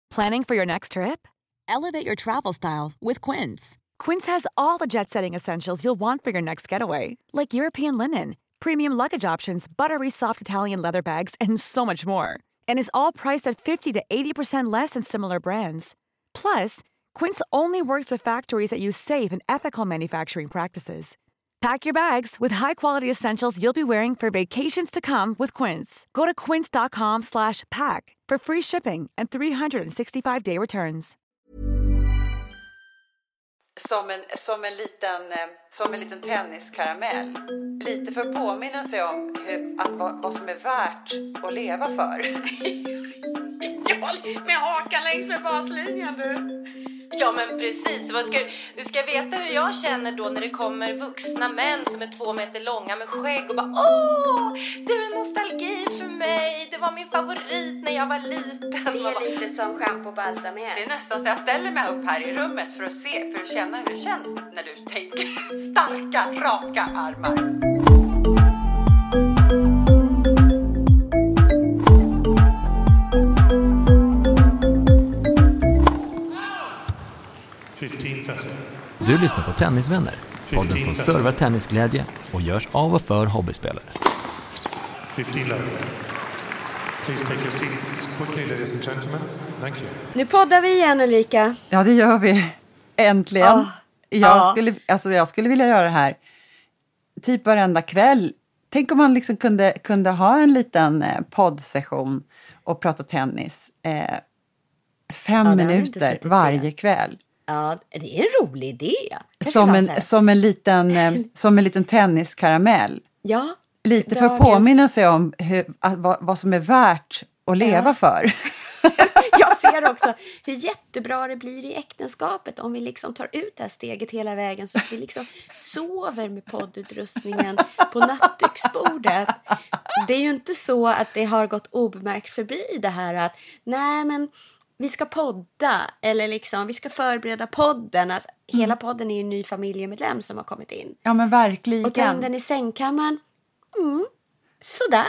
Planning for your next trip? Elevate your travel style with Quince. Quince has all the jet-setting essentials you'll want for your next getaway, like European linen, premium luggage options, buttery soft Italian leather bags, and so much more. And is all priced at 50 to 80% less than similar brands. Plus, Quince only works with factories that use safe and ethical manufacturing practices. Pack your bags with high-quality essentials you'll be wearing for vacations to come with Quince. Go to quince.com/pack for free shipping and 365-day returns. Som en liten tenniskaramell. Lite för att påminna sig om vad som är värt att leva för. Ja, med hakan längs med baslinjen du. Ja men precis, du ska veta hur jag känner då när det kommer vuxna män som är 2 meter långa med skägg och bara du är nostalgi för mig, det var min favorit när jag var liten. Det är lite som shampoo och balsam här. Det är nästan så jag ställer mig upp här i rummet för att känna hur det känns när du tänker starka, raka armar. Du lyssnar på Tennisvänner, podden som servar tennisglädje och görs av och för hobbyspelare. 15 love. Please take your seats quickly, ladies and gentlemen. Thank you. Nu poddar vi igen, Ulrika. Ja, det gör vi. Äntligen. Jag skulle vilja göra det här typ varenda kväll. Tänk om man liksom kunde ha en liten poddsession och prata tennis. 5 minuter varje kväll. Ja, det är en rolig idé. Som en liten tenniskaramell. Ja. Lite för att påminna sig om vad som är värt att leva för. Jag ser också hur jättebra det blir i äktenskapet om vi liksom tar ut det här steget hela vägen så att vi liksom sover med poddutrustningen på nattduksbordet. Det är ju inte så att det har gått obemärkt förbi det här att nej men vi ska podda eller liksom vi ska förbereda podden. Alltså, hela podden är ju en ny familjemedlem som har kommit in. Ja men verkligen. Och ta in den i sängkammaren. Sådär.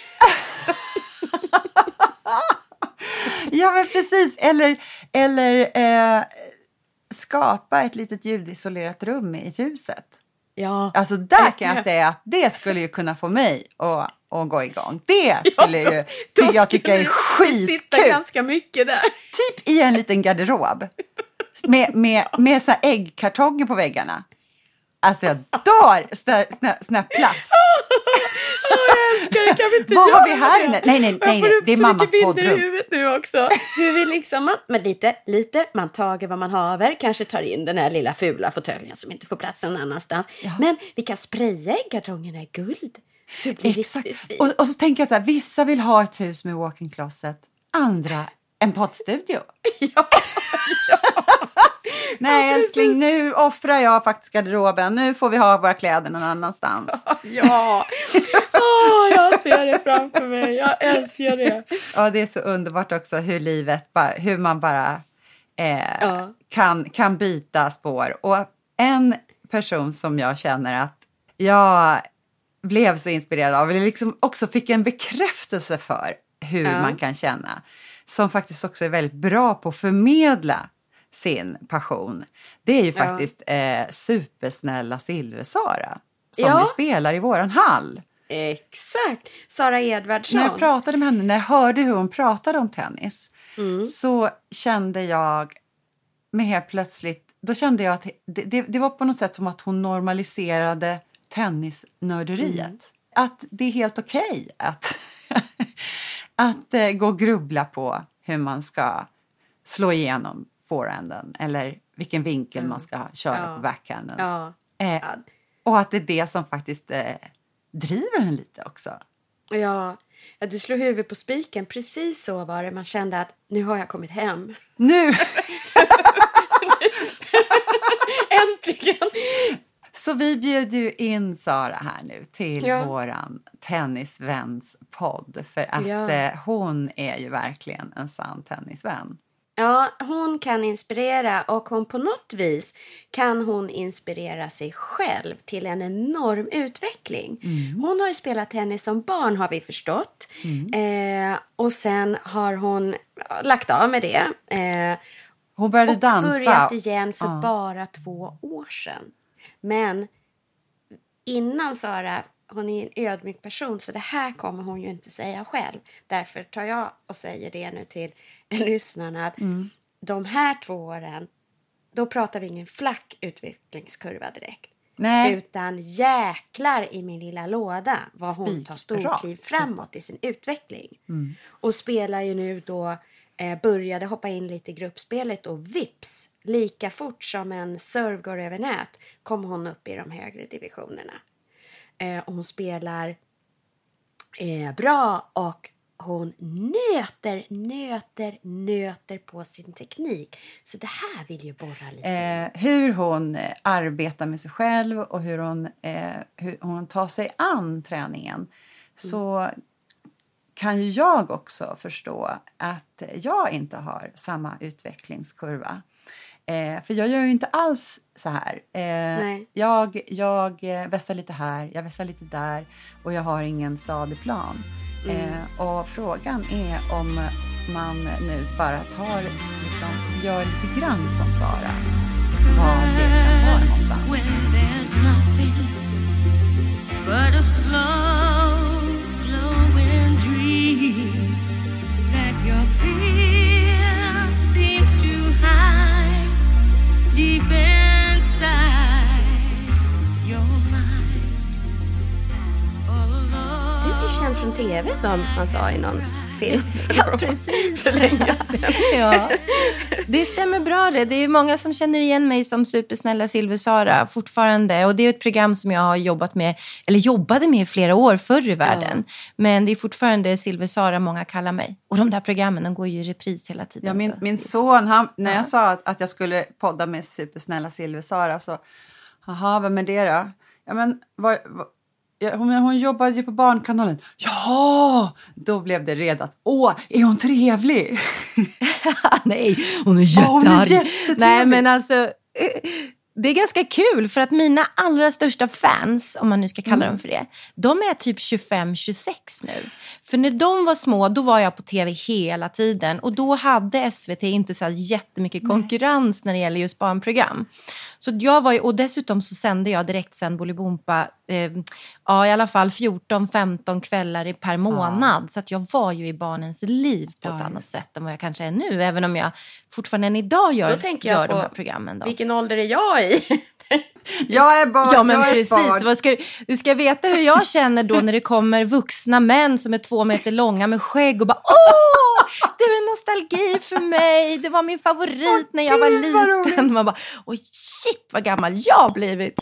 Ja men precis. Eller skapa ett litet ljudisolerat rum i huset. Ja. Alltså där kan jag säga att det skulle ju kunna få mig att gå igång. Det skulle jag tycka är skitkul. Sitta ganska mycket där. Typ i en liten garderob. Med så här äggkartonger på väggarna. Alltså jag dör sån här plast. Jag älskar det, kan vi inte vad göra har vi här det? inne? Nej, det är mammas poddrum. Jag får upp så mycket bilder i huvudet nu också. Hur vi liksom, men lite, man tager vad man haver. Kanske tar in den här lilla fula fåtöljen som inte får plats någon annanstans. Ja. Men vi kan spraya äggkartongerna i guld. Så det blir riktigt fint. Och så tänker jag så här, vissa vill ha ett hus med walk-in closet. Andra en poddstudio. Ja. Nej älskling, nu offrar jag faktiskt garderoben. Nu får vi ha våra kläder någon annanstans. Ja, jag ser det framför mig. Jag älskar det. Ja, det är så underbart också hur man bara kan byta spår. Och en person som jag känner att jag blev så inspirerad av, eller liksom också fick en bekräftelse för hur man kan känna. Som faktiskt också är väldigt bra på att förmedla sin passion. Det är ju faktiskt supersnälla Silversara som vi spelar i våran hall. Exakt, Sara Edvardsson. När jag pratade med henne, när jag hörde hur hon pratade om tennis så kände jag med helt plötsligt, då kände jag att det var på något sätt som att hon normaliserade tennisnörderiet. Att det är helt okej att gå och grubbla på hur man ska slå igenom forehanden eller vilken vinkel man ska köra på backhanden. Och att det är det som faktiskt driver en lite också. Ja, du slår huvudet på spiken. Precis så var det. Man kände att nu har jag kommit hem. Nu! Äntligen! Så vi bjöd ju in Sara här nu till våran tennisväns podd. För att hon är ju verkligen en sann tennisvän. Ja, hon kan inspirera och hon på något vis kan hon inspirera sig själv till en enorm utveckling. Hon har ju spelat tennis som barn har vi förstått. Och sen har hon lagt av med det. Hon började dansa. Och börjat igen för bara 2 år sedan. Men innan Sara, hon är en ödmjuk person så det här kommer hon ju inte säga själv. Därför tar jag och säger det nu till lyssnarna att de här 2 åren, då pratar vi ingen flack utvecklingskurva direkt. Nej. Utan jäklar i min lilla låda vad hon tar storkliv framåt i sin utveckling. Och spelar ju nu då, började hoppa in lite i gruppspelet och vips, lika fort som en serve går över nät kommer hon upp i de högre divisionerna. Och hon spelar bra och hon nöter på sin teknik. Så det här vill ju borra lite. Hur hon arbetar med sig själv och hur hon tar sig an träningen. Så kan ju jag också förstå att jag inte har samma utvecklingskurva. För jag gör ju inte alls så här. Jag vässar lite här, jag vässar lite där och jag har ingen stadig plan. Och frågan är om man nu bara gör lite grann som Sara. Vad det kan vara någonstans. When there's nothing but a slow glowing dream that your fear seems to hide deep inside your mind. All alone. Du är känd från tv som man sa i någon film. Ja, precis. Ja. Det stämmer bra det. Det är många som känner igen mig som supersnälla Silver-Sara fortfarande. Och det är ett program som jag har jobbade med i flera år förr i världen. Men det är fortfarande Silver-Sara många kallar mig. Och de där programmen, de går ju i repris hela tiden. Ja, min son, när jag sa att jag skulle podda med supersnälla Silver-Sara så, vem är det då? Ja, men hon jobbade ju på Barnkanalen. Ja, då blev det redan. Är hon trevlig? Nej, hon är jättearg. Nej, men alltså, det är ganska kul för att mina allra största fans, om man nu ska kalla dem för det, de är typ 25-26 nu. För när de var små, då var jag på tv hela tiden. Och då hade SVT inte så jättemycket konkurrens när det gäller just barnprogram. Så jag var ju, och dessutom så sände jag direkt sen Bolibompa i alla fall 14-15 kvällar per månad. Så att jag var ju i barnens liv på ett annat sätt än vad jag kanske är nu. Även om jag fortfarande än idag gör de här programmen. Då. Vilken ålder är jag i? Jag är barn. Ja, men precis. Du ska veta hur jag känner då när det kommer vuxna män som är 2 meter långa med skägg och bara det är nostalgi för mig. Det var min favorit när jag var liten. Man bara, shit vad gammal jag blivit.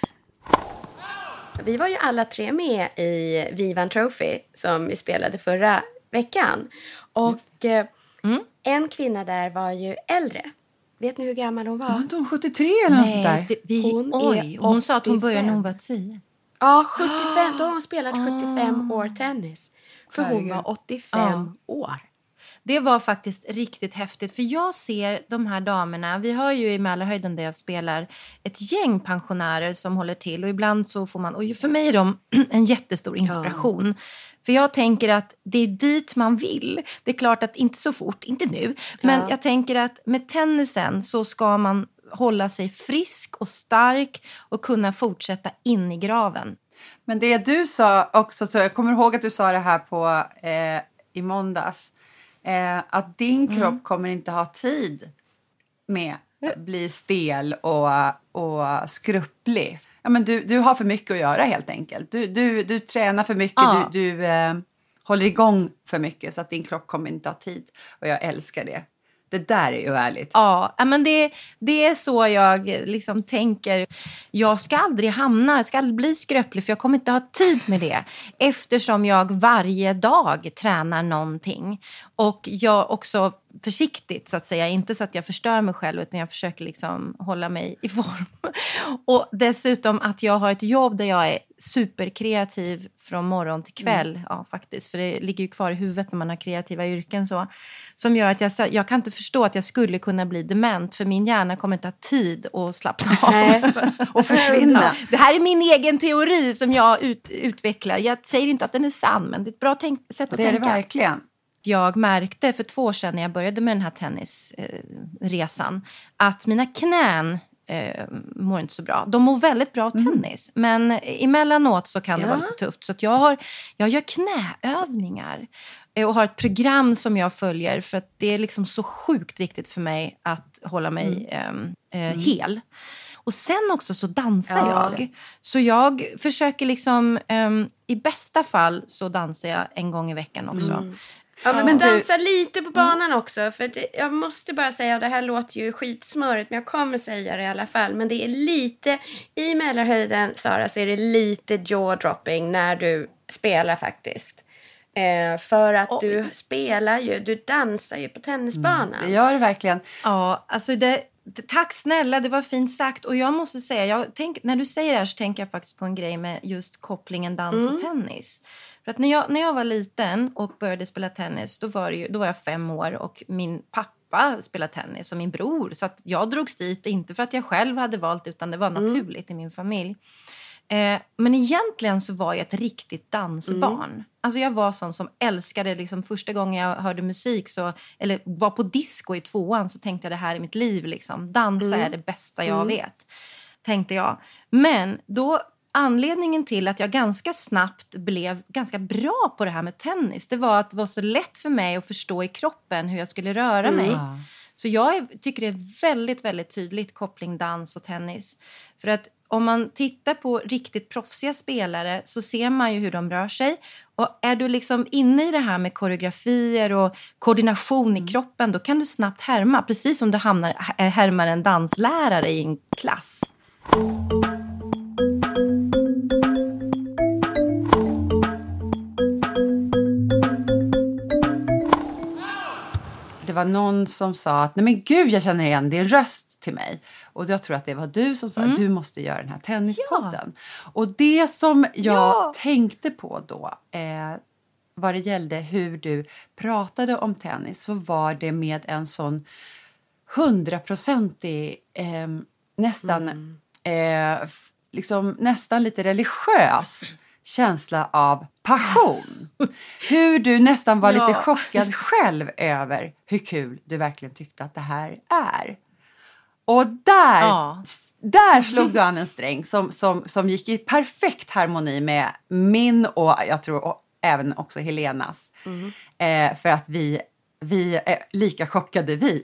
Vi var ju alla 3 med i Vivan Trophy som vi spelade förra veckan. Och en kvinna där var ju äldre. Vet ni hur gammal hon var? Var hon 73 eller något sånt där? Hon sa att hon började när hon var 10. Ja, 75. Då har hon spelat 75 år tennis. För hon var 85 år. Det var faktiskt riktigt häftigt. För jag ser de här damerna. Vi har ju i Mälarhöjden där jag spelar ett gäng pensionärer som håller till. Och ibland så får man... Och för mig är de en jättestor inspiration. Ja. För jag tänker att det är dit man vill. Det är klart att inte så fort, inte nu. Men jag tänker att med tennisen så ska man hålla sig frisk och stark. Och kunna fortsätta in i graven. Men det du sa också, så jag kommer ihåg att du sa det här på i måndags. Att din kropp kommer inte ha tid med att bli stel och skrupplig. Ja, men du har för mycket att göra helt enkelt. Du tränar för mycket, du håller igång för mycket så att din kropp kommer inte ha tid. Och jag älskar det. Det där är ju ärligt. Ja, men det är så jag liksom tänker. Jag ska aldrig bli skröplig för jag kommer inte ha tid med det. Eftersom jag varje dag tränar någonting. Och jag också försiktigt så att säga. Inte så att jag förstör mig själv, utan jag försöker liksom hålla mig i form. Och dessutom att jag har ett jobb där jag är superkreativ från morgon till kväll. Ja, faktiskt. För det ligger ju kvar i huvudet när man har kreativa yrken så. Som gör att jag kan inte förstå att jag skulle kunna bli dement. För min hjärna kommer inte ha tid att slappna av. Och försvinna. Ja, det här är min egen teori som jag utvecklar. Jag säger inte att den är sann, men det är ett bra sätt att tänka. Det är det verkligen. Jag märkte för 2 år sedan när jag började med den här tennisresan att mina knän mår inte så bra. De mår väldigt bra av tennis. Men emellanåt så kan det vara lite tufft. Så att jag gör knäövningar. Och har ett program som jag följer. För att det är liksom så sjukt viktigt för mig att hålla mig hel. Och sen också så dansar jag. Så jag försöker liksom, i bästa fall så dansar jag en gång i veckan också. Ja, men dansa lite på banan också. För jag måste bara säga, det här låter ju skitsmörigt, men jag kommer säga det i alla fall. Men det är lite, i Mälarhöjden, Sara, så är det lite jaw-dropping när du spelar faktiskt. För att du dansar ju på tennisbanan. Det gör det verkligen. Ja, alltså tack snälla, det var fint sagt. Och jag måste säga, när du säger det här så tänker jag faktiskt på en grej med just kopplingen dans och tennis. För att när jag var liten och började spela tennis, då var jag 5 år och min pappa spelade tennis och min bror. Så att jag drogs dit, inte för att jag själv hade valt, utan det var naturligt i min familj. Men egentligen så var jag ett riktigt dansbarn. Alltså jag var sån som älskade, liksom första gången jag hörde musik eller var på disco i 2:an, så tänkte jag det här är mitt liv liksom. Dansa är det bästa jag vet, tänkte jag. Men då, anledningen till att jag ganska snabbt blev ganska bra på det här med tennis, det var att det var så lätt för mig att förstå i kroppen hur jag skulle röra mig. Så jag tycker det är väldigt, väldigt tydligt koppling dans och tennis. För att om man tittar på riktigt proffsiga spelare så ser man ju hur de rör sig. Och är du liksom inne i det här med koreografier och koordination i kroppen, då kan du snabbt härma. Precis som du härmar en danslärare i en klass. Det var någon som sa att nej men gud, jag känner igen din röst till mig. Och jag tror att det var du som sa att du måste göra den här tennispodden. Ja. Och det som jag tänkte på då, vad det gällde hur du pratade om tennis, så var det med en sån 100-procentig nästan lite religiös känsla av passion. Hur du nästan var lite chockad själv över hur kul du verkligen tyckte att det här är. Och där slog du an en sträng som gick i perfekt harmoni med min och jag tror även också Helenas. För att vi är lika chockade vi.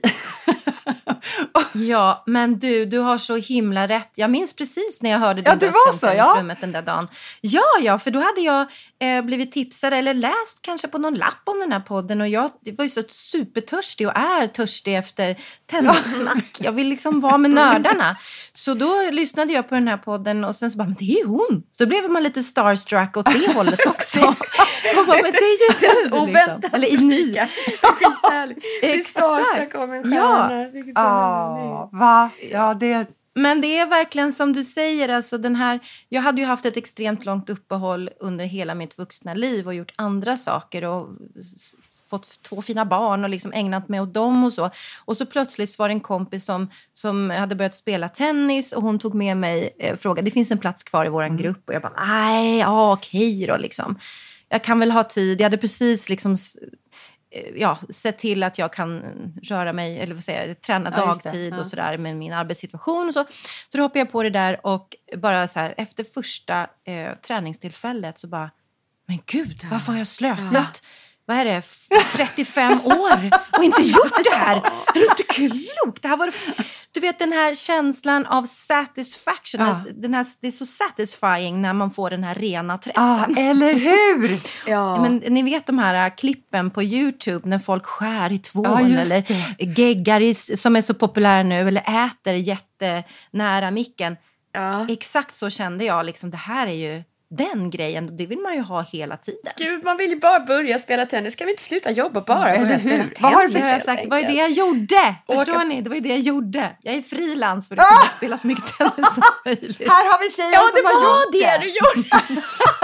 Ja, men du har så himla rätt. Jag minns precis när jag hörde din röst i rummet den där dagen. Ja, för då hade jag blivit tipsad eller läst kanske på någon lapp om den här podden. Och jag var ju så supertörstig och är törstig efter tennissnack. Jag vill liksom vara med nördarna. Så då lyssnade jag på den här podden och sen så bara, men det är ju hon. Så blev man lite starstruck åt det hållet också. Och bara, men det är ju du, oväntat. Liksom. Eller ni. Skithärligt. Det är starstruck om en stjärna. Va? Ja, det... Men det är verkligen som du säger, alltså jag hade ju haft ett extremt långt uppehåll under hela mitt vuxna liv och gjort andra saker och fått 2 fina barn och liksom ägnat mig åt dem och så. Och så plötsligt var det en kompis som hade börjat spela tennis och hon tog med mig och frågade, det finns en plats kvar i våran grupp, och jag bara, okej då liksom. Jag kan väl ha tid, jag hade precis liksom sett till att jag kan röra mig, eller vad säger jag, träna dagtid och sådär med min arbetssituation och så. Så då hoppade jag på det där och bara så här, efter första träningstillfället så bara, men gud, varför har jag slösat? Vad är det, 35 år och inte gjort det här? Är det inte klokt? Det här var, du vet den här känslan av satisfaction, det är så satisfying när man får den här rena träffen. Eller hur? Men ni vet de här klippen på YouTube när folk skär i tvål eller geggar som är så populära nu, eller äter jättenära micken. Exakt så kände jag liksom, det här är ju den grejen, det vill man ju ha hela tiden. Gud, man vill ju bara börja spela tennis. Ska vi inte sluta jobba bara? Eller Spela hur? tennis, Vad har du för Det har jag sagt, det var ju det jag gjorde. Förstår ni? Det var ju det jag gjorde. Jag är frilans för att kunna spela så mycket tennis som möjligt. Här har vi tjejen som har gjort det. Du gjorde.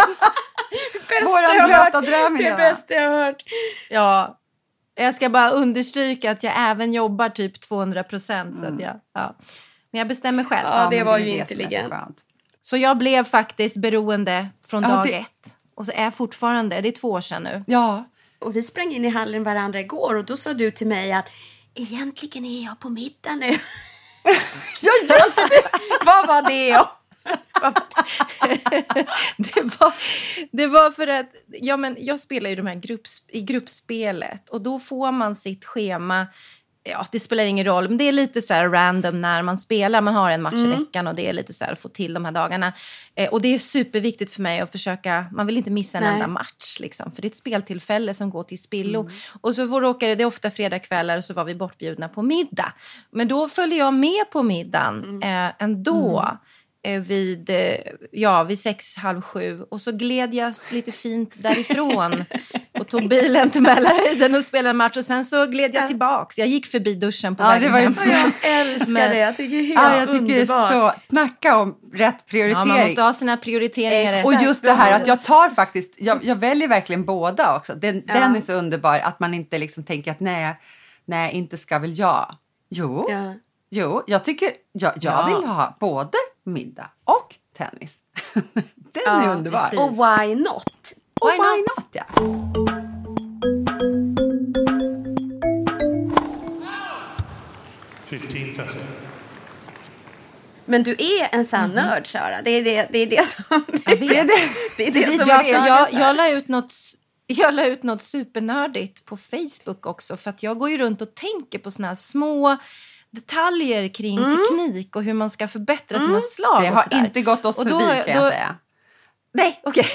Våran blöta dröm. Det bästa jag har hört. Ja, jag ska bara understryka att jag även jobbar typ 200%. Så att men jag bestämmer själv. Ja, det var men ju är intelligent. Så jag blev faktiskt beroende från dag det- 1. Och så är jag fortfarande, det är 2 år sedan nu. Ja. Och vi sprang in i hallen varandra igår och då sa du till mig att egentligen är jag på middag nu. Ja, just det. Vad var det? Det var för att jag spelar ju de här i gruppspelet och då får man sitt schema. Ja, det spelar ingen roll, men det är lite så här random när man spelar. Man har en match i veckan och det är lite så här att få till de här dagarna. Och det är superviktigt för mig att försöka, man vill inte missa en enda match liksom. För det är ett speltillfälle som går till spillo. Och så det är ofta fredagskvällar och så var vi bortbjudna på middag. Men då följde jag med på middagen ändå. Vid 6:30 och så gled jag lite fint därifrån och tog bilen till Mälarhöjden och spelade en match och sen så gled jag tillbaks. Jag gick förbi duschen på vägen hem. Jag älskar det, jag tycker Jag tycker det är så, snacka om rätt prioritering. Ja, man måste ha sina prioriteringar. Och just det här att jag tar faktiskt, jag väljer verkligen båda också. Den är så underbar att man inte liksom tänker att nej inte ska väl jag. Jo, jag tycker, jag vill ha både middag och tennis. Den är underbar. Precis. Och why not? Why not, ja. Men du är en sann nörd, Sara. Det är det som... Jag la ut något supernördigt på Facebook också. För att jag går ju runt och tänker på såna här små detaljer kring teknik och hur man ska förbättra sina slag. Det har inte gått oss förbi kan jag säga. Nej, okej.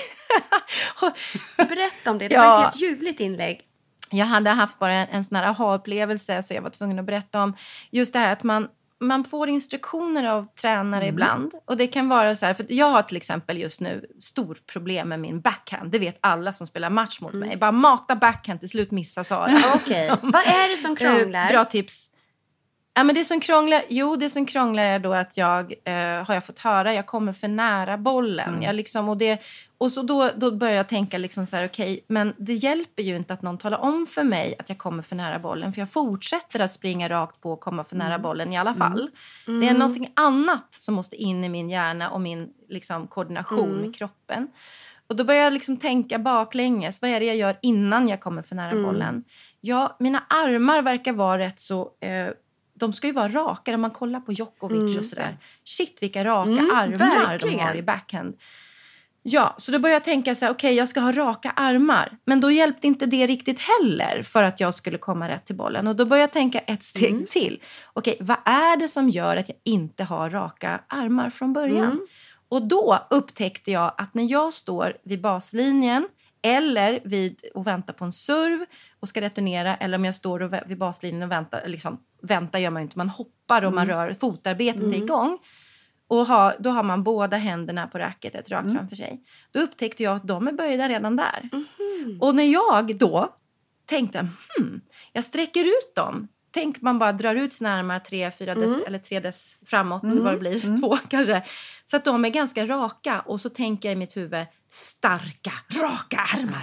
Berätta om det. Det var ett helt ljuvligt inlägg. Jag hade haft bara en sån här aha-upplevelse så jag var tvungen att berätta om just det här att man får instruktioner av tränare ibland. Och det kan vara så här, för jag har till exempel just nu stor problem med min backhand. Det vet alla som spelar match mot mig. Bara mata backhand, till slut missa Sara. Okej. Vad är det som krånglar? Bra tips. Ja, men det som krånglar är då att jag fått höra, jag kommer för nära bollen. Jag liksom, och så då börjar jag tänka liksom så här, okej, men det hjälper ju inte att någon talar om för mig att jag kommer för nära bollen. För jag fortsätter att springa rakt på och komma för nära bollen i alla fall. Det är någonting annat som måste in i min hjärna och min liksom, koordination med kroppen. Och då börjar jag liksom tänka baklänges. Vad är det jag gör innan jag kommer för nära bollen? Ja, mina armar verkar vara rätt så... de ska ju vara raka. Om man kollar på Djokovic och sådär. Shit, vilka raka armar verkligen. De har i backhand. Ja, så då började jag tänka så här, okej, jag ska ha raka armar. Men då hjälpte inte det riktigt heller för att jag skulle komma rätt till bollen. Och då började jag tänka ett steg till. Okej, vad är det som gör att jag inte har raka armar från början? Och då upptäckte jag att när jag står vid baslinjen eller och väntar på en serv och ska returnera, eller om jag står vid baslinjen och väntar gör man ju inte, man hoppar och man rör, fotarbetet är igång. Och då har man båda händerna på racketet rakt framför sig. Då upptäckte jag att de är böjda redan där. Och när jag då tänkte, jag sträcker ut dem. Tänk man bara drar ut sina armar 3-4 dess eller 3 dess framåt, vad det blir, 2 kanske. Så att de är ganska raka. Och så tänker jag i mitt huvud, starka, raka armar.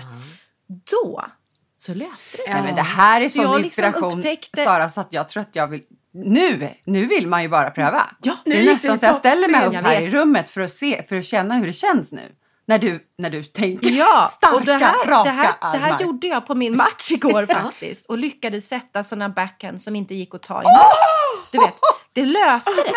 Då så löste det sig. Ja, men det här är sån inspiration, Sara, så att jag tror att jag vill... Nu vill man ju bara pröva. Ja, det är nästan så jag ställer mig upp här i rummet för att känna hur det känns nu. När du tänker starka, och raka armar. Det här gjorde jag på min match igår faktiskt. Och lyckades sätta sådana backhand som inte gick att ta i. Du vet, det löste det.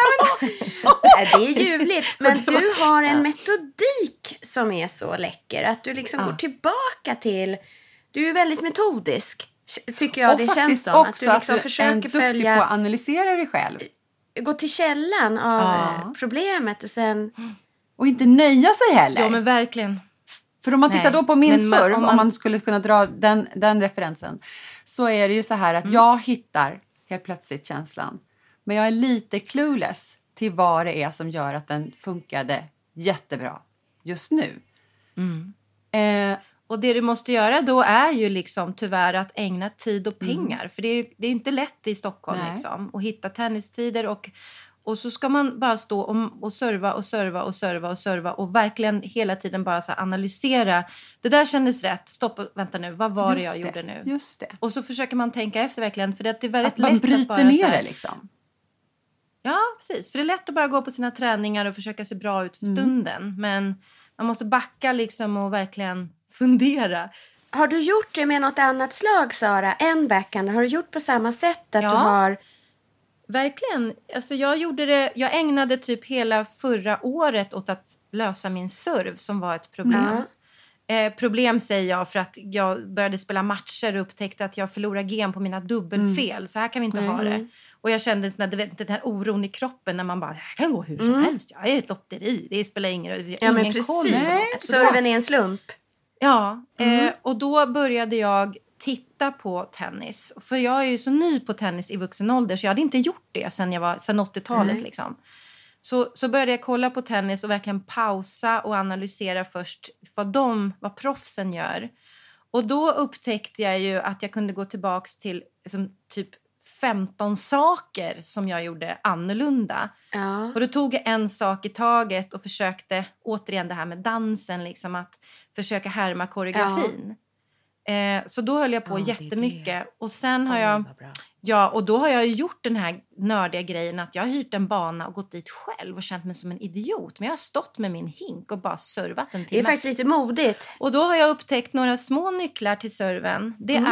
Det är ljuvligt. Men du har en metodik som är så läcker. Att du liksom går tillbaka till... Du är väldigt metodisk, tycker jag. Och det känns som. Att du liksom försöker följa... på att analysera dig själv. Gå till källan av problemet och sen... Och inte nöja sig heller. Ja, men verkligen. För om man tittar då på min serv, om man skulle kunna dra den referensen. Så är det ju så här att jag hittar helt plötsligt känslan. Men jag är lite clueless till vad det är som gör att den funkade jättebra just nu. Och det du måste göra då är ju liksom tyvärr att ägna tid och pengar. För det är inte lätt i Stockholm liksom, att hitta tennistider. Och så ska man bara stå och serva och verkligen hela tiden bara så analysera. Det där kändes rätt. Stopp, vänta nu. Vad var det jag gjorde nu? Just det. Och så försöker man tänka efter verkligen. För det är väldigt att man lätt bryter att bara, ner så här, det liksom. Ja, precis. För det är lätt att bara gå på sina träningar och försöka se bra ut för stunden. Men man måste backa liksom och verkligen fundera. Har du gjort det med något annat slag, Sara? En backhand? Har du gjort på samma sätt att du har... Verkligen. Alltså jag ägnade typ hela förra året åt att lösa min serv som var ett problem. Problem säger jag för att jag började spela matcher och upptäckte att jag förlorade game på mina dubbelfel. Så här kan vi inte ha det. Och jag kände den här oron i kroppen när man bara, det kan gå hur som helst. Jag är ett lotteri, det spelar ingen roll. Ja, men precis. Att serven är en slump. Ja, och då började jag titta på tennis. För jag är ju så ny på tennis i vuxen ålder så jag hade inte gjort det sen 80-talet liksom. Så började jag kolla på tennis och verkligen pausa och analysera först vad proffsen gör. Och då upptäckte jag ju att jag kunde gå tillbaks till liksom, typ 15 saker som jag gjorde annorlunda. Ja. Och då tog jag en sak i taget och försökte återigen det här med dansen liksom att försöka härma koreografin. Så då höll jag på jättemycket. Och sen har jag... och då har jag ju gjort den här nördiga grejen att jag har hyrt en bana och gått dit själv och känt mig som en idiot. Men jag har stått med min hink och bara servat en timme. Det är faktiskt lite modigt. Och då har jag upptäckt några små nycklar till serven.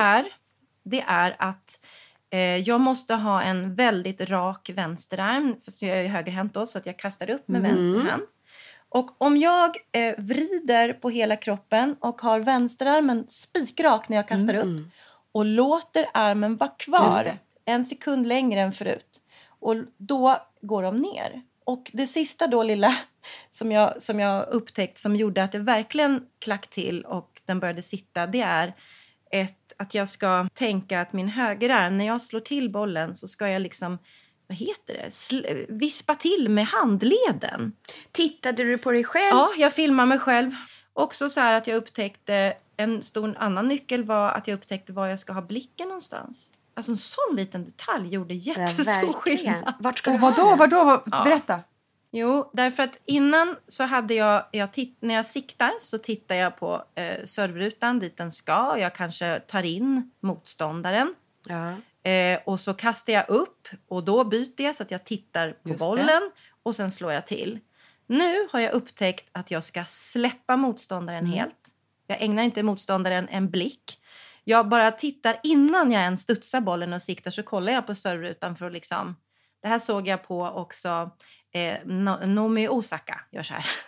Det är att jag måste ha en väldigt rak vänsterarm. För jag är högerhänt då så att jag kastar upp med vänster hand. Och om jag vrider på hela kroppen och har vänsterarmen spikrak när jag kastar upp och låter armen vara kvar en sekund längre än förut. Och då går de ner. Och det sista då lilla som jag upptäckt som gjorde att det verkligen klack till och den började sitta, det är att jag ska tänka att min högerarm, när jag slår till bollen så ska jag liksom... Vad heter det? Vispa till med handleden. Tittade du på dig själv? Ja, jag filmar mig själv. Också så här att jag upptäckte... En stor annan nyckel var att jag upptäckte var jag ska ha blicken någonstans. Alltså en sån liten detalj gjorde jättestor skillnad. Vart ska du vadå? Berätta. Jo, därför att innan så hade när jag siktar så tittar jag på servrutan dit den ska. Jag kanske tar in motståndaren. Ja. Och så kastar jag upp och då byter jag så att jag tittar på bollen och sen slår jag till. Nu har jag upptäckt att jag ska släppa motståndaren helt. Jag ägnar inte motståndaren en blick. Jag bara tittar innan jag ens studsar bollen och siktar så kollar jag på servrutan för att liksom... Det här såg jag på också Naomi Osaka gör så här.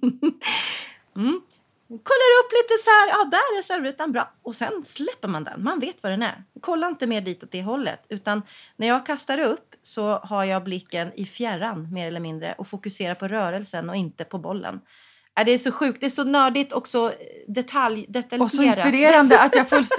Kollar upp lite så här, där är servrutan bra. Och sen släpper man den, man vet vad den är. Kolla inte mer dit åt det hållet. Utan när jag kastar upp så har jag blicken i fjärran mer eller mindre. Och fokuserar på rörelsen och inte på bollen. Det är så sjukt, det är så nördigt och så detaljerat. Och så inspirerande att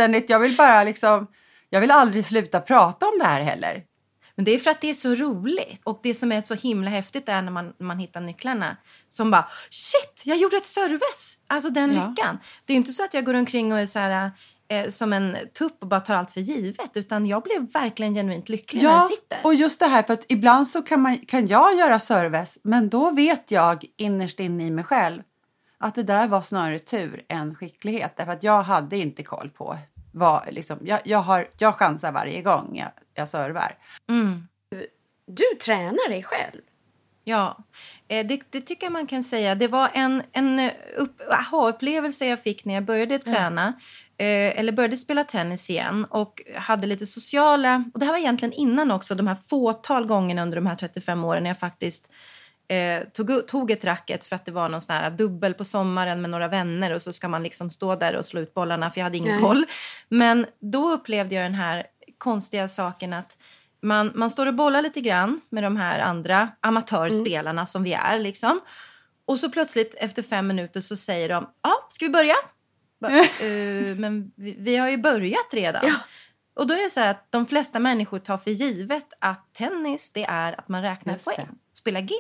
jag vill aldrig sluta prata om det här heller. Men det är för att det är så roligt. Och det som är så himla häftigt är när man hittar nycklarna. Som bara, shit, jag gjorde ett service. Alltså den lyckan. Det är ju inte så att jag går omkring och är så här, som en tupp och bara tar allt för givet. Utan jag blev verkligen genuint lycklig när jag sitter. Och just det här, för att ibland så kan jag göra service. Men då vet jag innerst inne i mig själv att det där var snarare tur än skicklighet. Därför att jag hade inte koll på vad, liksom, jag chansar varje gång jag servar. Du tränar dig själv? Ja, det tycker jag man kan säga. Det var en aha-upplevelse jag fick när jag började träna. Eller började spela tennis igen. Och hade lite sociala... Och det här var egentligen innan också. De här fåtal gångerna under de här 35 åren. När jag faktiskt tog ett racket. För att det var någon sån här dubbel på sommaren med några vänner. Och så ska man liksom stå där och slå ut bollarna. För jag hade ingen koll. Men då upplevde jag den här konstiga saken att... Man står och bollar lite grann med de här andra amatörspelarna som vi är liksom. Och så plötsligt efter 5 minuter så säger de, ska vi börja? Men vi har ju börjat redan. Ja. Och då är det så här att de flesta människor tar för givet att tennis det är att man räknar poäng. Spela game.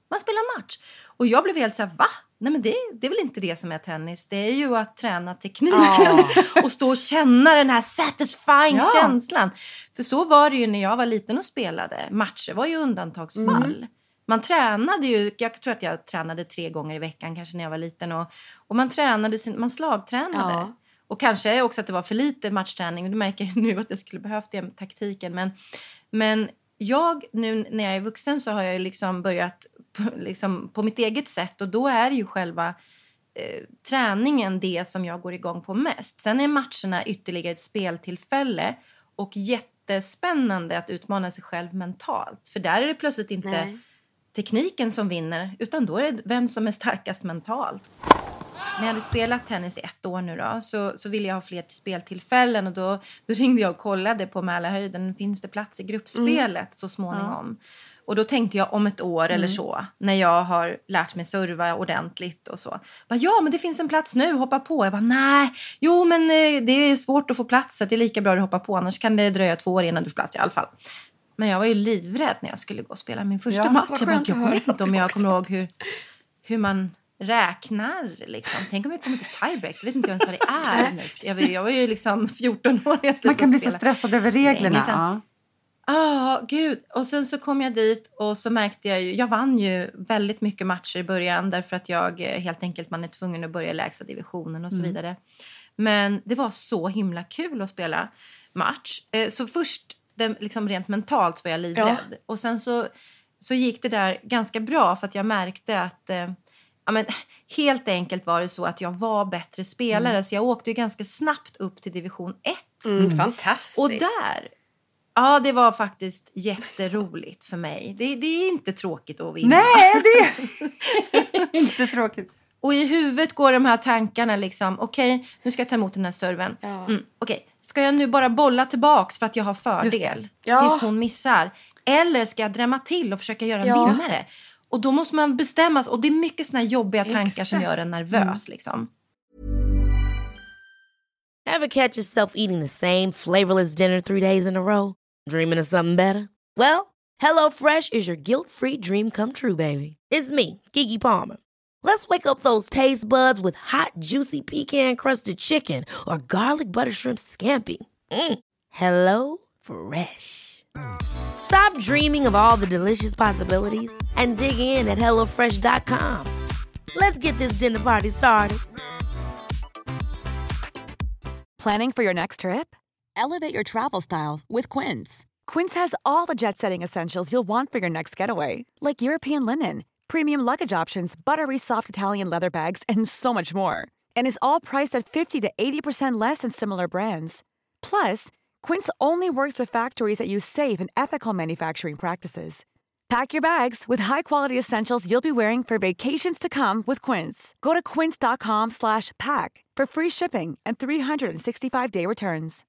Man spelar match. Och jag blev helt så här, va? Nej men det är väl inte det som är tennis. Det är ju att träna tekniken och stå och känna den här satisfying känslan. För så var det ju när jag var liten och spelade. Matcher var ju undantagsfall. Man tränade ju, jag tror att jag tränade 3 gånger i veckan kanske när jag var liten. Och man tränade, man slagtränade. Ja. Och kanske också att det var för lite matchträning. Du märker jag nu att jag skulle behövt den taktiken. Men jag, nu när jag är vuxen så har jag liksom börjat liksom på mitt eget sätt. Och då är ju själva träningen det som jag går igång på mest. Sen är matcherna ytterligare ett speltillfälle. Och jättespännande att utmana sig själv mentalt. För där är det plötsligt inte tekniken som vinner. Utan då är det vem som är starkast mentalt. När jag hade spelat tennis i 1 år nu då, så ville jag ha fler speltillfällen. Och då ringde jag och kollade på Mälarhöjden. Finns det plats i gruppspelet så småningom? Ja. Och då tänkte jag om 1 år eller så. När jag har lärt mig serva ordentligt och så. Ja, men det finns en plats nu, hoppa på. Jag bara, nej. Jo, men det är svårt att få plats. Så det är lika bra att hoppa på. Annars kan det dröja 2 år innan du får plats i alla fall. Men jag var ju livrädd när jag skulle gå och spela min första match. Jag vet inte om jag kommer ihåg hur man räknar liksom. Tänk om vi kommer till tiebreak. Jag vet inte ens vad det är. Jag var ju liksom 14 år. Man kan bli så stressad över reglerna. Gud. Och sen så kom jag dit och så märkte jag vann ju väldigt mycket matcher i början. Därför att jag helt enkelt, man är tvungen att börja i lägsta divisionen och så vidare. Men det var så himla kul att spela match. Så först liksom rent mentalt så var jag livrädd. Ja. Och sen så gick det där ganska bra för att jag märkte att helt enkelt var det så att jag var bättre spelare. Så jag åkte ju ganska snabbt upp till division 1. Fantastiskt. Och där, det var faktiskt jätteroligt för mig. Det är inte tråkigt att vinna. Nej, det är inte tråkigt. Och i huvudet går de här tankarna liksom, okej, nu ska jag ta emot den här serven. Okej, ska jag nu bara bolla tillbaks för att jag har fördel tills hon missar? Eller ska jag drämma till och försöka göra en vinnare? Och då måste man bestämma sig. Och det är mycket såna här jobbiga tankar som gör en nervös liksom. Ever catch yourself eating the same flavorless dinner 3 days in a row? Dreaming of something better? Well, HelloFresh is your guilt-free dream come true, baby. It's me, Keke Palmer. Let's wake up those taste buds with hot, juicy pecan-crusted chicken or garlic butter shrimp scampi. Hello Fresh. Stop dreaming of all the delicious possibilities and dig in at HelloFresh.com. Let's get this dinner party started. Planning for your next trip? Elevate your travel style with Quince. Quince has all the jet-setting essentials you'll want for your next getaway. Like European linen, premium luggage options, buttery soft Italian leather bags, and so much more. And is all priced at 50 to 80% less than similar brands. Plus, Quince only works with factories that use safe and ethical manufacturing practices. Pack your bags with high-quality essentials you'll be wearing for vacations to come with Quince. Go to quince.com/pack for free shipping and 365-day returns.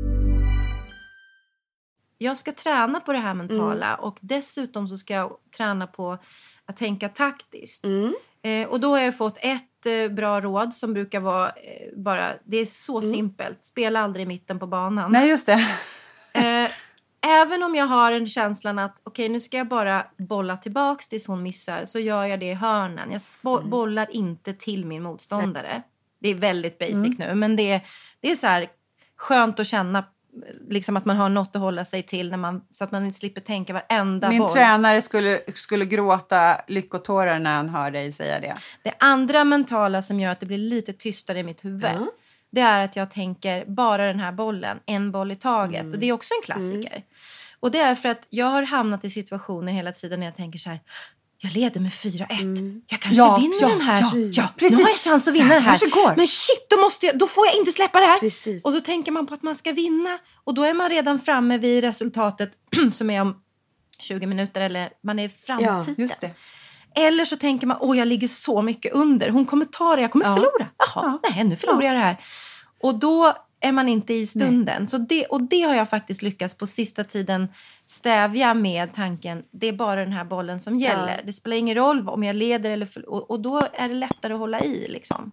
Jag ska träna på det här mentala och dessutom så ska jag träna på att tänka taktiskt. Och då har jag fått ett bra råd som brukar vara bara, det är så simpelt. Spela aldrig i mitten på banan. Nej, just det. Även om jag har en känslan att okej, nu ska jag bara bolla tillbaks tills hon missar, så gör jag det i hörnen. Jag bollar inte till min motståndare. Det är väldigt basic nu, men det är så här skönt att känna liksom att man har något att hålla sig till så att man inte slipper tänka varenda boll. Min tränare skulle gråta lyckotårar när han hör dig säga det. Det andra mentala som gör att det blir lite tystare i mitt huvud, det är att jag tänker bara den här bollen, en boll i taget. Och det är också en klassiker. Och det är för att jag har hamnat i situationer hela tiden när jag tänker så här, jag leder med 4-1. Jag kanske vinner den här. Ja, precis. Nu har jag chans att vinna det här. Men shit, då får jag inte släppa det här. Precis. Och så tänker man på att man ska vinna. Och då är man redan framme vid resultatet som är om 20 minuter. Eller man är i framtiden. Ja, just det. Eller så tänker man, jag ligger så mycket under. Hon kommer ta det, jag kommer förlora. Jaha, nej, nu förlorar jag det här. Och då är man inte i stunden. Så det har jag faktiskt lyckats på sista tiden stävja med tanken. Det är bara den här bollen som gäller. Det spelar ingen roll om jag leder eller och då är det lättare att hålla i liksom.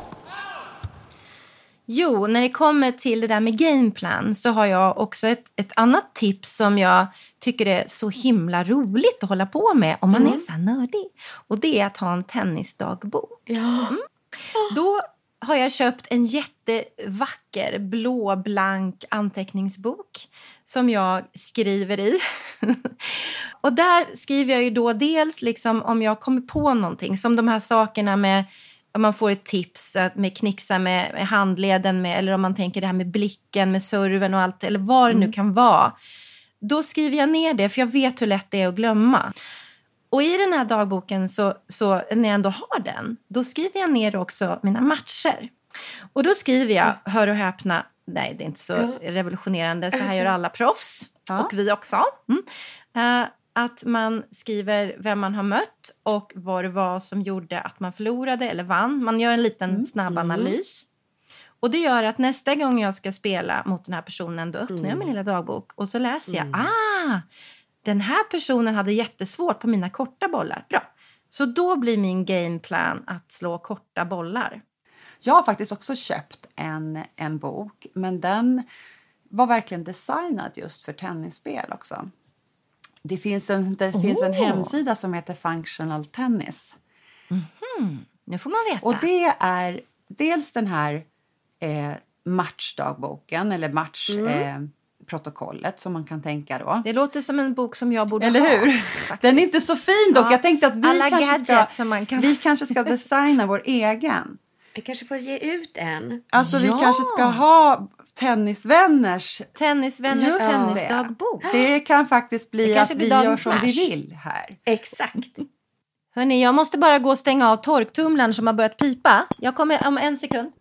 Jo, när det kommer till det där med gameplan så har jag också ett annat tips som jag tycker det är så himla roligt att hålla på med om man är så här nördig. Och det är att ha en tennisdagbok. Ja. Då har jag köpt en jättevacker blå-blank anteckningsbok som jag skriver i. Och där skriver jag ju då dels liksom om jag kommer på någonting. Som de här sakerna med, om man får ett tips med knixa med handleden med, eller om man tänker det här med blicken, med serven och allt, eller vad det nu kan vara. Då skriver jag ner det, för jag vet hur lätt det är att glömma. Och i den här dagboken så när jag ändå har den, då skriver jag ner också mina matcher. Och då skriver jag, hör och häpna, nej det är inte så revolutionerande, så här gör alla proffs, och vi också. Att man skriver vem man har mött och vad det var som gjorde att man förlorade eller vann. Man gör en liten snabb analys. Och det gör att nästa gång jag ska spela mot den här personen, då öppnar jag min lilla dagbok och så läser jag, den här personen hade jättesvårt på mina korta bollar. Bra. Så då blir min gameplan att slå korta bollar. Jag har faktiskt också köpt en bok, men den var verkligen designad just för tennisspel också. Det finns en hemsida som heter Functional Tennis. Nu får man veta. Och det är dels den här matchdagboken eller matchprotokollet som man kan tänka då. Det låter som en bok som jag borde eller ha. Eller hur? Faktiskt. Den är inte så fin dock. Jag tänkte att vi kanske ska designa vår egen. Vi kanske får ge ut en. Alltså vi kanske ska ha tennisvänners tennisdagbok. Det kan faktiskt bli att vi gör som vi vill här. Exakt. Hörrni, jag måste bara gå och stänga av torktumlaren som har börjat pipa. Jag kommer om en sekund.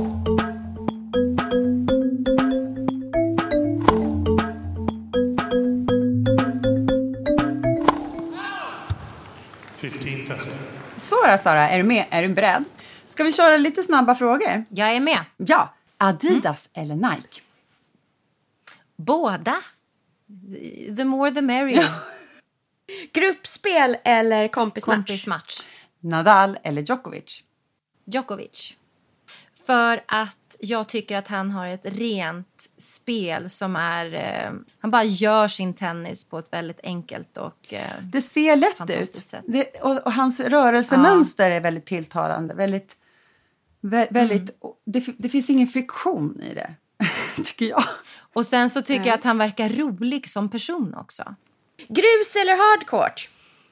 Så då, Sara, är du med? Är du beredd? Ska vi köra lite snabba frågor? Jag är med. Ja, Adidas eller Nike? Båda. The more the merrier. Gruppspel eller kompismatch? Nadal eller Djokovic? Djokovic. För att jag tycker att han har ett rent spel som är... han bara gör sin tennis på ett väldigt enkelt och det ser lätt ut. Och hans rörelsemönster är väldigt tilltalande. Väldigt, det finns ingen friktion i det, tycker jag. Och sen så tycker jag att han verkar rolig som person också. Grus eller hardcourt?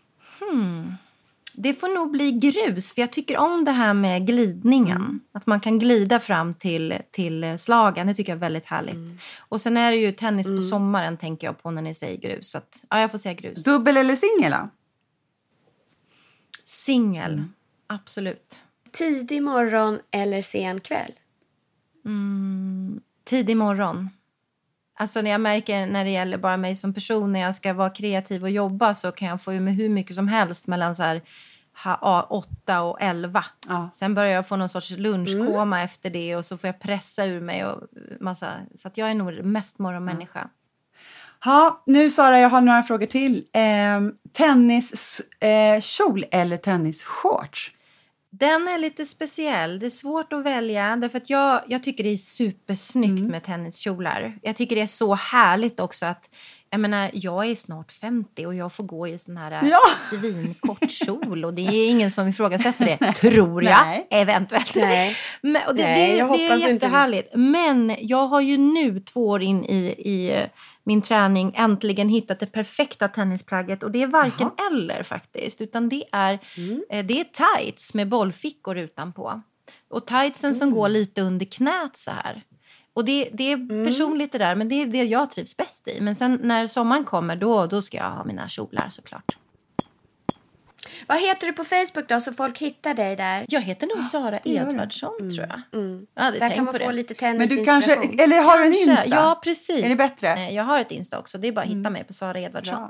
Det får nog bli grus, för jag tycker om det här med glidningen. Att man kan glida fram till slagen, det tycker jag är väldigt härligt. Och sen är det ju tennis på sommaren, tänker jag på när ni säger grus. Så att, jag får säga grus. Dubbel eller singel då? Singel, absolut. Tidig morgon eller sen kväll? Tidig morgon. Alltså när jag märker när det gäller bara mig som person, när jag ska vara kreativ och jobba, så kan jag få med hur mycket som helst mellan så här 8 och 11. Ja. Sen börjar jag få någon sorts lunchkoma efter det, och så får jag pressa ur mig och massa, så att jag är nog mest morgonmänniska. Ja, nu Sara, jag har några frågor till. Tenniskjol eller tennisshorts? Den är lite speciell. Det är svårt att välja. Därför att jag tycker det är supersnyggt med tenniskjolar. Jag tycker det är så härligt också att... Jag menar, jag är snart 50 och jag får gå i sån här svinkort kjol. Och det är ingen som ifrågasätter det, tror jag. Nej. Eventuellt. Nej. Men, och det är jättehärligt. Men jag har ju nu 2 år in i min träning äntligen hittat det perfekta tennisplagget. Och det är varken eller faktiskt. Utan det är tights med bollfickor utanpå. Och tightsen som går lite under knät så här. Och det är personligt det där, men det är det jag trivs bäst i. Men sen när sommaren kommer, då ska jag ha mina kjolar såklart. Vad heter du på Facebook då, så folk hittar dig där? Jag heter nog Sara Edvardsson, tror jag. Där kan man få lite tennisinspiration. Men du kanske, eller har du en Insta? Ja, precis. Är det bättre? Jag har ett Insta också, det är bara att hitta mig på Sara Edvardsson.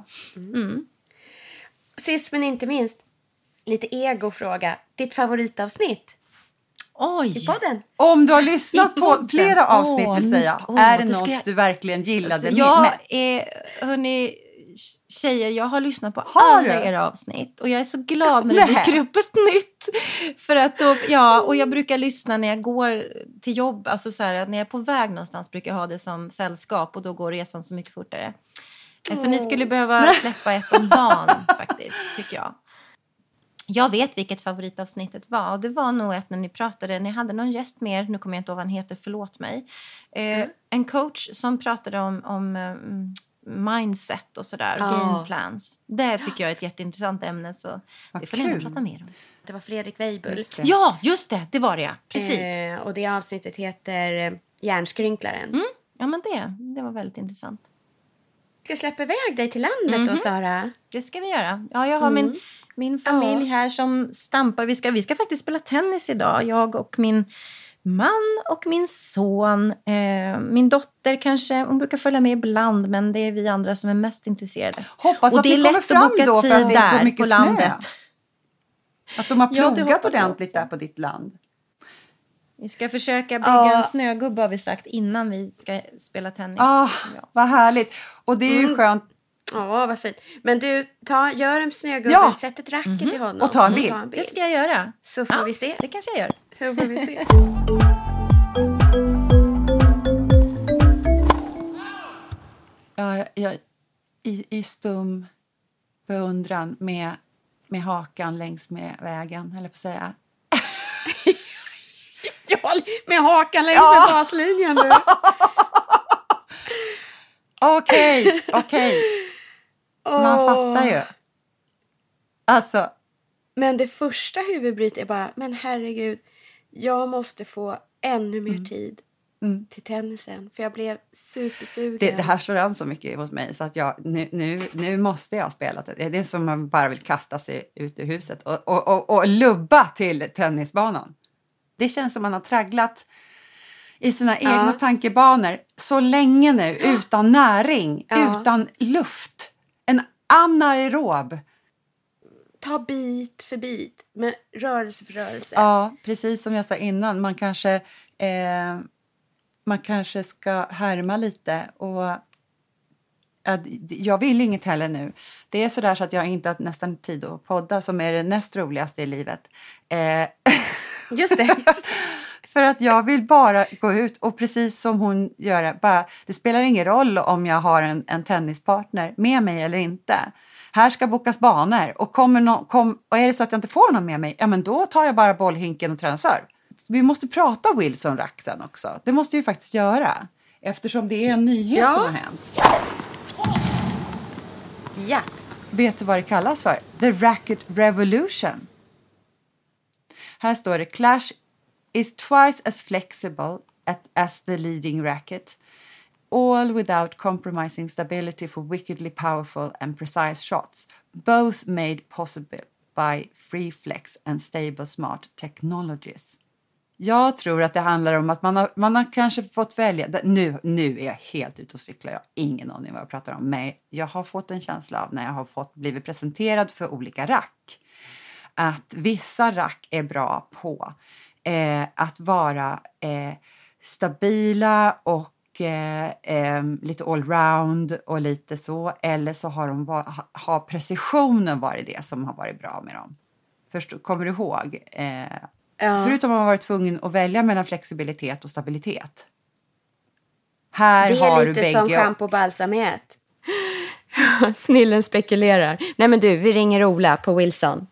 Sist men inte minst, lite egofråga. Ditt favoritavsnitt? Oj. I podden. Om du har lyssnat på flera avsnitt, vill säga, är det något du verkligen gillade med? Hörni, tjejer, jag har lyssnat på alla era avsnitt. Och jag är så glad när det dyker upp ett nytt. För att då, och jag brukar lyssna när jag går till jobb. Alltså så här, när jag är på väg någonstans brukar jag ha det som sällskap. Och då går resan så mycket fortare. Alltså ni skulle behöva släppa ett om dagen faktiskt, tycker jag. Jag vet vilket favoritavsnittet var. Och det var nog ett när ni pratade. Ni hade någon gäst med. Nu kommer jag inte ihåg vad han heter. Förlåt mig. En coach som pratade om mindset och sådär. Och game plans. Det tycker jag är ett jätteintressant ämne. Så det får ni prata mer om. Det var Fredrik Weibull. Ja, just det. Det var det, ja. Precis. Och det avsnittet heter Hjärnskrynklaren. Ja, men det var väldigt intressant. Ska släppa iväg dig till landet då, Sara? Det ska vi göra. Ja, jag har min familj här som stampar. Vi ska faktiskt spela tennis idag. Jag och min man och min son. Min dotter kanske, hon brukar följa med ibland, men det är vi andra som är mest intresserade. Hoppas och att det är ni kommer lätt fram att boka då för tid att det är så där mycket på snö. landet. Att de har plogat ordentligt också där på ditt land. Vi ska försöka bygga en snögubbe, har vi sagt, innan vi ska spela tennis. Vad härligt. Och det är ju skönt. Ja, vad fint. Men du, gör en snögubbe, sätt ett racket i honom. Och ta en bild. Det ska jag göra. Så får vi se. Det kanske jag gör. Så får vi se. Jag i stum beundran med hakan längs med vägen, eller på att säga. Ja, med hakan längs med baslinjen du. Okej. Man fattar ju. Alltså. Men det första huvudbrytet är bara, men herregud, jag måste få ännu mer tid till tennisen. För jag blev supersugen. Det här slår an så mycket hos mig så att nu måste jag spela. Det är som man bara vill kasta sig ut ur huset och lubba till tennisbanan. Det känns som man har tragglat i sina egna tankebanor så länge nu, utan näring, utan luft. En anaerob. Ta bit för bit, med rörelse för rörelse. Ja, precis som jag sa innan. Man kanske ska härma lite. Och jag vill inget heller nu. Det är sådär så att jag inte har nästan tid att podda, som är det näst roligaste i livet. Just det. För att jag vill bara gå ut och precis som hon gör, det spelar ingen roll om jag har en tennispartner med mig eller inte. Här ska bokas banor och och är det så att jag inte får någon med mig, ja men då tar jag bara bollhinken och tränar serv. Vi måste prata Wilson-Rack också. Det måste vi faktiskt göra. Eftersom det är en nyhet som har hänt. Ja. Vet du vad det kallas för? The Racket Revolution. Här står det: Clash is twice as flexible as the leading racket. All without compromising stability for wickedly powerful and precise shots. Both made possible by free flex and stable smart technologies. Jag tror att det handlar om att man har kanske fått välja. Nu är jag helt ute och cyklar. Jag har ingen aning vad jag pratar om. Men jag har fått en känsla av när jag har blivit presenterad för olika rack. Att vissa rack är bra på att vara stabila och lite allround och lite så. Eller så har precisionen varit det som har varit bra med dem. Kommer du ihåg? Förutom att man varit tvungen att välja mellan flexibilitet och stabilitet. Här har du bägge. Det är lite som shampoo och balsamhet. Snillen spekulerar. Nej men du, vi ringer Ola på Wilson.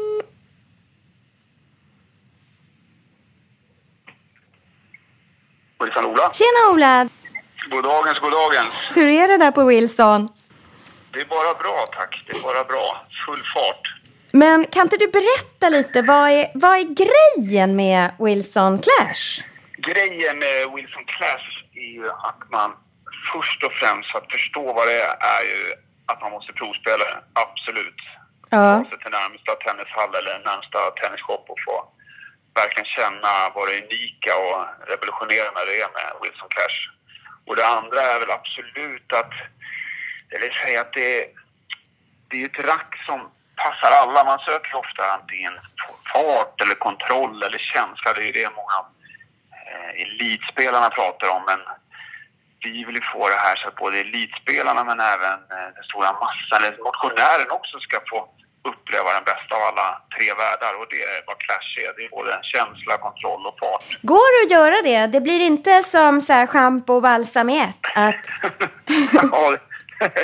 Wilson Ola. Tjena Ola. Goddagens. Hur är det där på Wilson? Det är bara bra, tack. Det är bara bra. Full fart. Men kan inte du berätta lite, vad är grejen med Wilson Clash? Grejen med Wilson Clash är ju att man först och främst, för att förstå vad det är ju att man måste provspela det. Absolut. Ta sig till närmsta tennishall eller närmsta tennisshop och få verkligen känna vad det unika och revolutionerande det är med Wilson Clash. Och det andra är väl absolut att, jag vill säga att det är ett rack som passar alla. Man söker ofta antingen fart eller kontroll eller känsla. Det är det många elitspelarna pratar om. Men vi vill ju få det här så att både elitspelarna men även den stora massan, eller motionären också, ska få uppleva den bästa av alla tre världar. Och det är vad Clash är. Det är både en känsla, kontroll och fart. Går det att göra det? Det blir inte som så här shampoo och balsamhet? Att... Ja,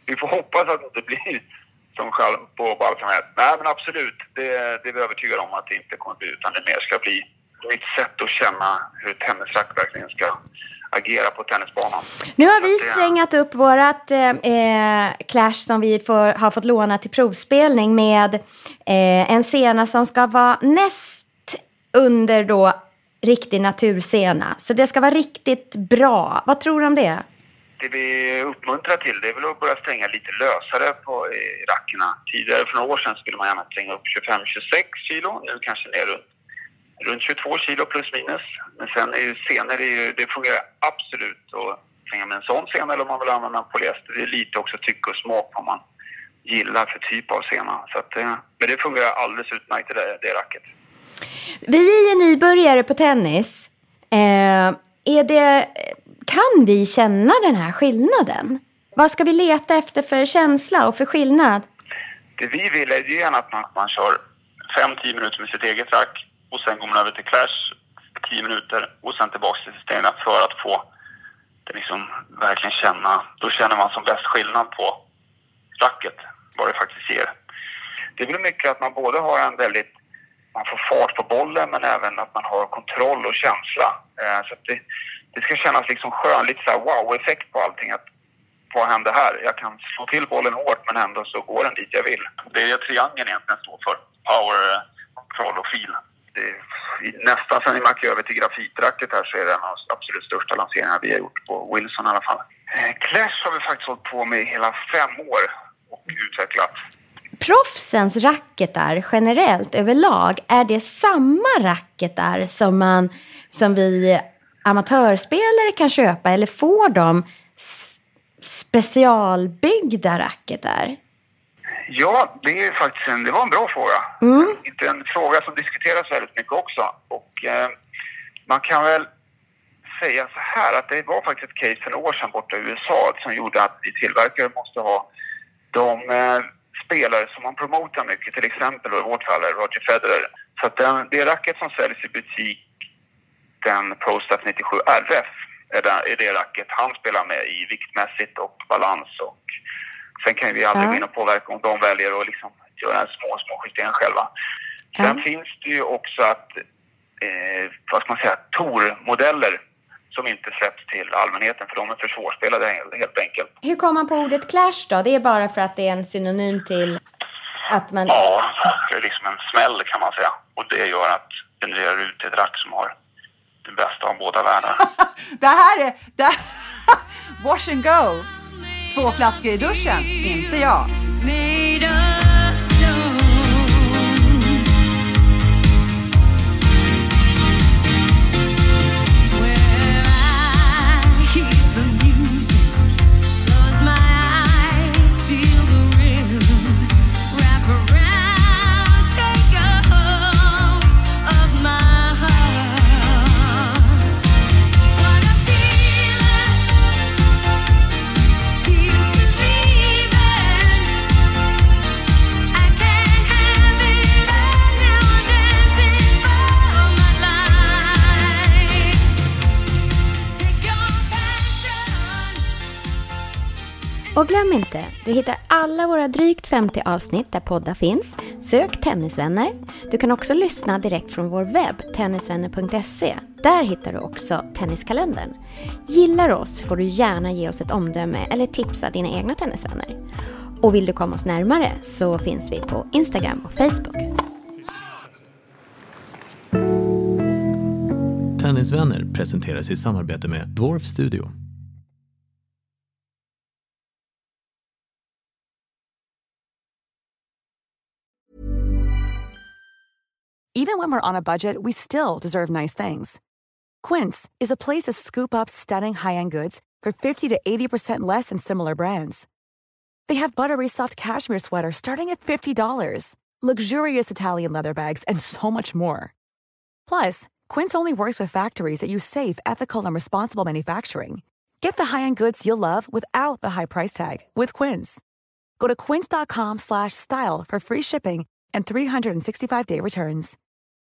vi får hoppas att det inte blir som själv på balsamhet. Nej, men absolut. Det är vi övertygade om att det inte kommer bli, utan det mer ska bli ett sätt att känna hur tennisrack verkligen ska agera på tennisbanan. Nu har vi strängat upp vårat Clash som vi har fått låna till provspelning med en scena som ska vara näst under då riktig naturscena. Så det ska vara riktigt bra. Vad tror du om det? Det vi uppmuntrar till, det är väl att börja stränga lite lösare på rackerna. Tidigare för några år sedan skulle man gärna stränga upp 25-26 kilo. Nu kanske ner runt 22 kilo plus minus. Men sen är ju scener, det fungerar absolut att stränga med en sån scena eller om man vill använda en polyester. Det är lite också tycke och smak vad man gillar för typ av scena. Så att, men det fungerar alldeles utmärkt i det racket. Vi är ju nybörjare på tennis. Kan vi känna den här skillnaden? Vad ska vi leta efter för känsla och för skillnad? Det vi vill är gärna att man kör 5-10 minuter med sitt eget rack och sen går man över till Clash 10 minuter och sen tillbaka till systemet för att få det liksom verkligen känna. Då känner man som bäst skillnad på racket, vad det faktiskt ger. Det blir mycket att man både har man får fart på bollen men även att man har kontroll och känsla. Så att det ska kännas liksom skön, lite så här wow-effekt på allting. Att vad händer här? Jag kan slå till bollen hårt men ändå så går den dit jag vill. Det är triangeln egentligen står för. Power, kontroll och feel. Nästan sen vi markerar över till grafitracket här så är det en av de absolut största lanseringarna vi har gjort på Wilson i alla fall. Clash har vi faktiskt hållit på med hela 5 år och utvecklat. Proffsens racketar generellt överlag, är det samma racketar som vi amatörspelare kan köpa eller får de specialbyggda racketar? Ja, det var en bra fråga. Inte en fråga som diskuteras väldigt mycket också. Och man kan väl säga så här att det var faktiskt ett case för några år sedan borta i USA som gjorde att vi tillverkare måste ha de spelare som man promotar mycket, till exempel i vårt fall Roger Federer. Så att det racket som säljs i butik, den Pro Staff 97 RF, är det racket han spelar med i viktmässigt och balans. Och sen kan vi aldrig gå in och påverka om de väljer att liksom göra en små justeringar själva. Sen finns det ju också att Tor-modeller som inte släpps till allmänheten för de är för svårspelade helt enkelt. Hur kom man på ordet Clash då? Det är bara för att det är en synonym till att man... Ja, det är liksom en smäll kan man säga. Och det gör att det genererar ut ett rack som har det bästa av båda världar. Det här är... Wash and go. 2 flaskor i duschen, inte jag. Och glöm inte, du hittar alla våra drygt 50 avsnitt där poddar finns. Sök Tennisvänner. Du kan också lyssna direkt från vår webb, tennisvänner.se. Där hittar du också tenniskalendern. Gillar oss får du gärna ge oss ett omdöme eller tipsa dina egna tennisvänner. Och vill du komma oss närmare så finns vi på Instagram och Facebook. Tennisvänner presenteras i samarbete med Dwarf Studio. Even when we're on a budget, we still deserve nice things. Quince is a place to scoop up stunning high-end goods for 50 to 80% less than similar brands. They have buttery soft cashmere sweaters starting at $50, luxurious Italian leather bags, and so much more. Plus, Quince only works with factories that use safe, ethical, and responsible manufacturing. Get the high-end goods you'll love without the high price tag with Quince. Go to quince.com/style for free shipping and 365-day returns.